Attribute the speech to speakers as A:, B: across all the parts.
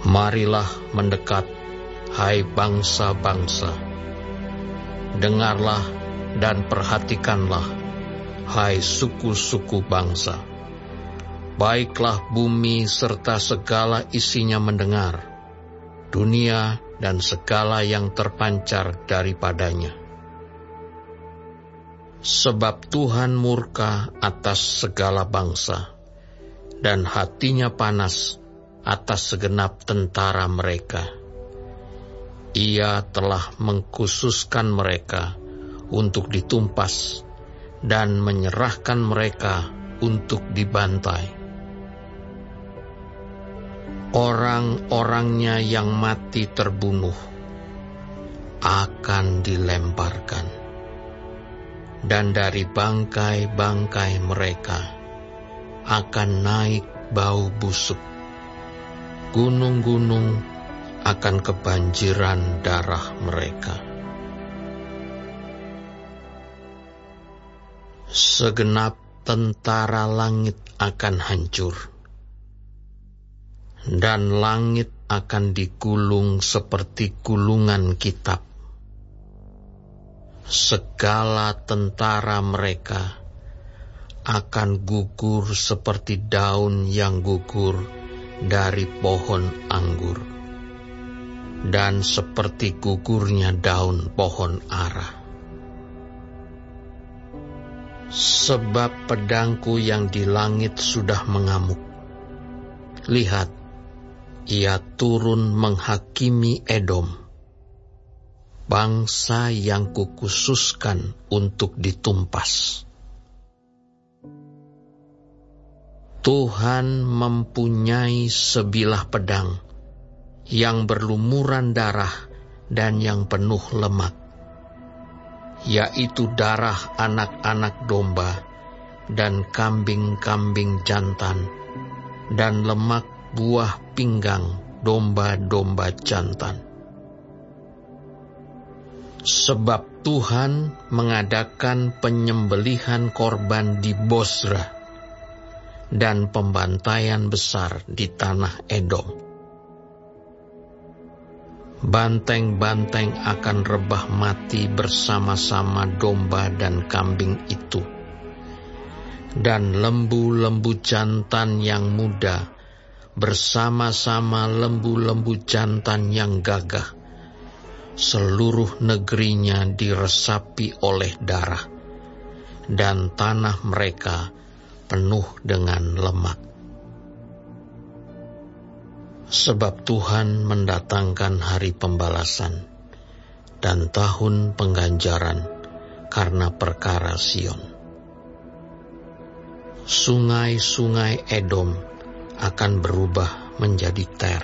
A: Marilah mendekat, hai bangsa-bangsa. Dengarlah dan perhatikanlah, hai suku-suku bangsa. Baiklah bumi serta segala isinya mendengar, dunia dan segala yang terpancar daripadanya. Sebab Tuhan murka atas segala bangsa, dan hatinya panas atas segenap tentara mereka. Ia telah mengkhususkan mereka untuk ditumpas dan menyerahkan mereka untuk dibantai. Orang-orangnya yang mati terbunuh akan dilemparkan, dan dari bangkai-bangkai mereka akan naik bau busuk. Gunung-gunung akan kebanjiran darah mereka. Segenap tentara langit akan hancur, dan langit akan digulung seperti gulungan kitab. Segala tentara mereka akan gugur seperti daun yang gugur dari pohon anggur, dan seperti gugurnya daun pohon ara. Sebab pedangku yang di langit sudah mengamuk. Lihat, ia turun menghakimi Edom, bangsa yang kukhususkan untuk ditumpas. Tuhan mempunyai sebilah pedang yang berlumuran darah dan yang penuh lemak, yaitu darah anak-anak domba dan kambing-kambing jantan, dan lemak buah pinggang domba-domba jantan. Sebab Tuhan mengadakan penyembelihan korban di Bozra dan pembantaian besar di tanah Edom. Banteng-banteng akan rebah mati bersama-sama domba dan kambing itu, dan lembu-lembu jantan yang muda bersama-sama lembu-lembu jantan yang gagah. Seluruh negerinya diresapi oleh darah, dan tanah mereka penuh dengan lemak. Sebab Tuhan mendatangkan hari pembalasan dan tahun pengganjaran karena perkara Sion. Sungai-sungai Edom akan berubah menjadi ter,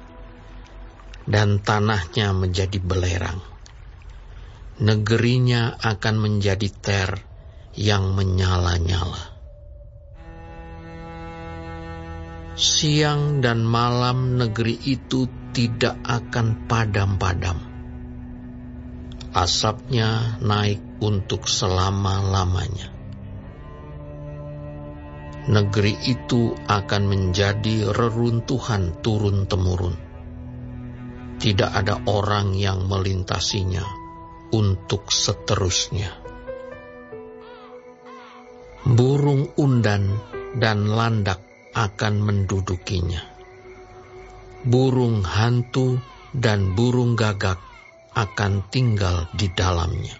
A: dan tanahnya menjadi belerang. Negerinya akan menjadi ter yang menyala-nyala. Siang dan malam negeri itu tidak akan padam-padam. Asapnya naik untuk selama-lamanya. Negeri itu akan menjadi reruntuhan turun-temurun. Tidak ada orang yang melintasinya untuk seterusnya. Burung undan dan landak akan mendudukinya. Burung hantu dan burung gagak akan tinggal di dalamnya.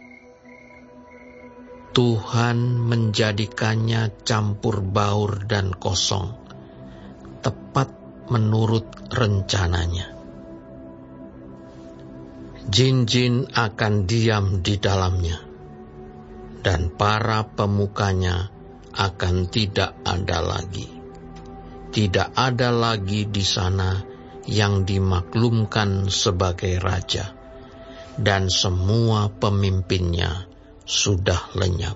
A: Tuhan menjadikannya campur baur dan kosong, tepat menurut rencananya. Jin-jin akan diam di dalamnya, dan para pemukanya akan tidak ada lagi. Tidak ada lagi di sana yang dimaklumkan sebagai raja, dan semua pemimpinnya sudah lenyap.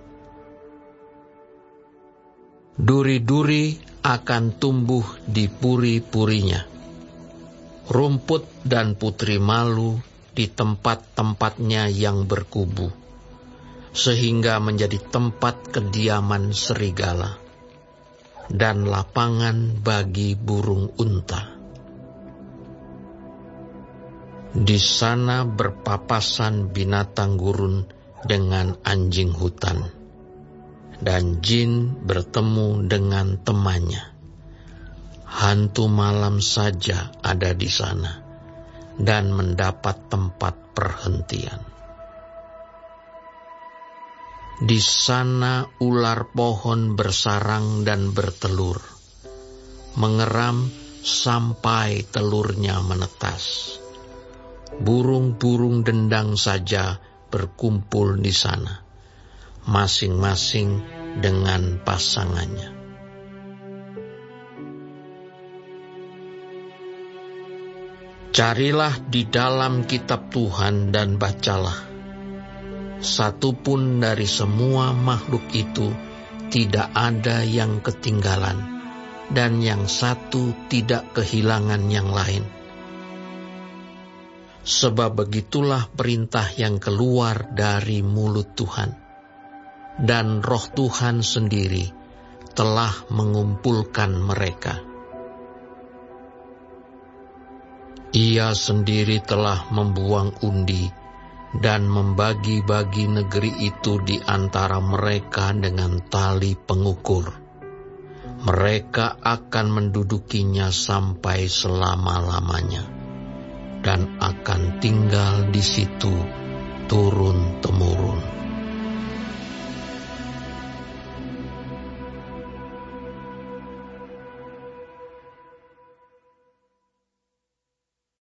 A: Duri-duri akan tumbuh di puri-purinya. Rumput dan putri malu di tempat-tempatnya yang berkubu, sehingga menjadi tempat kediaman serigala dan lapangan bagi burung unta. Di sana berpapasan binatang gurun dengan anjing hutan, dan jin bertemu dengan temannya. Hantu malam saja ada di sana, dan mendapat tempat perhentian. Di sana ular pohon bersarang dan bertelur, mengeram sampai telurnya menetas. Burung-burung dendang saja berkumpul di sana, masing-masing dengan pasangannya. Carilah di dalam kitab Tuhan dan bacalah. Satu pun dari semua makhluk itu tidak ada yang ketinggalan, dan yang satu tidak kehilangan yang lain. Sebab begitulah perintah yang keluar dari mulut Tuhan, dan Roh Tuhan sendiri telah mengumpulkan mereka. Ia sendiri telah membuang undi dan membagi-bagi negeri itu di antara mereka dengan tali pengukur. Mereka akan mendudukinya sampai selama-lamanya, dan akan tinggal di situ turun-temurun.